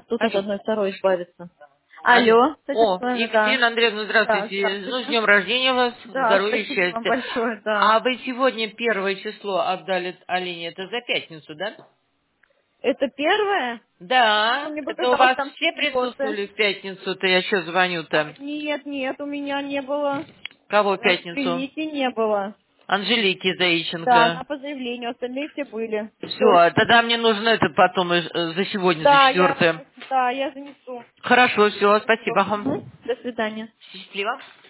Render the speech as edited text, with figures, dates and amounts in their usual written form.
тут от Алло. одной второй избавиться. Алло. Алло, О, да. Екатерина Андреевна, Да, здравствуйте. Ну, с здравствуйте. днем рождения вас, Да, здоровья и спасибо вам счастья. большое, да. А вы сегодня первое число отдали Алине, это за пятницу, да? Это первое? Ну, Да, мне это у показалось, вас там все четвертое. присутствовали в пятницу-то, я что звоню-то? Нет, у меня не было. Кого в пятницу? Анжелики не было. Анжелики Да, она Заиченко. по заявлению, остальные все были. Все. Все, тогда мне нужно это потом за сегодня, за Да, четвертое. да, я занесу. Хорошо, все, Всё. спасибо. До свидания. Счастливо.